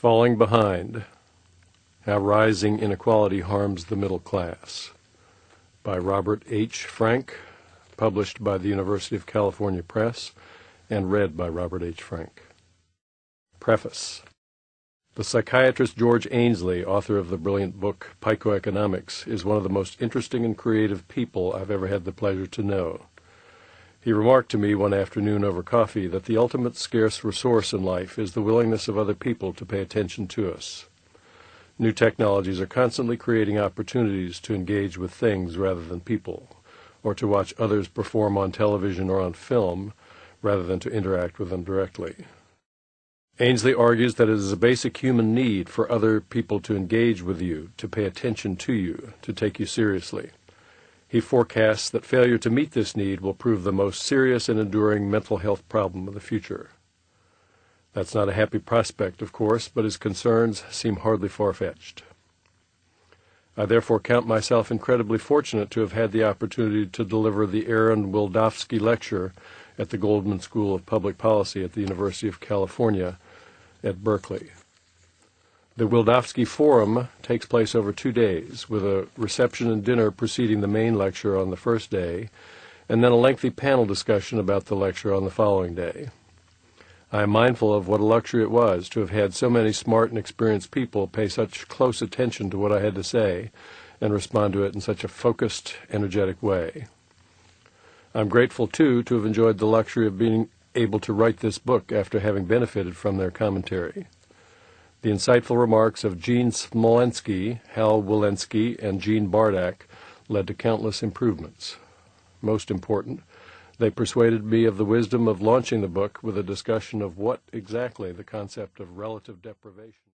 Falling Behind: How Rising Inequality Harms the Middle Class, by Robert H. Frank, published by the University of California Press, and read by Robert H. Frank. Preface. The psychiatrist George Ainslie, author of the brilliant book Psychoeconomics, is one of the most interesting and creative people I've ever had the pleasure to know. He remarked to me one afternoon over coffee that the ultimate scarce resource in life is the willingness of other people to pay attention to us. New technologies are constantly creating opportunities to engage with things rather than people, or to watch others perform on television or on film rather than to interact with them directly. Ainslie argues that it is a basic human need for other people to engage with you, to pay attention to you, to take you seriously. He forecasts that failure to meet this need will prove the most serious and enduring mental health problem of the future. That's not a happy prospect, of course, but his concerns seem hardly far-fetched. I therefore count myself incredibly fortunate to have had the opportunity to deliver the Aaron Wildavsky Lecture at the Goldman School of Public Policy at the University of California at Berkeley. The Wildavsky Forum takes place over 2 days, with a reception and dinner preceding the main lecture on the first day, and then a lengthy panel discussion about the lecture on the following day. I am mindful of what a luxury it was to have had so many smart and experienced people pay such close attention to what I had to say and respond to it in such a focused, energetic way. I'm grateful, too, to have enjoyed the luxury of being able to write this book after having benefited from their commentary. The insightful remarks of Gene Smolensky, Hal Wilensky, and Gene Bardak led to countless improvements. Most important, they persuaded me of the wisdom of launching the book with a discussion of what exactly the concept of relative deprivation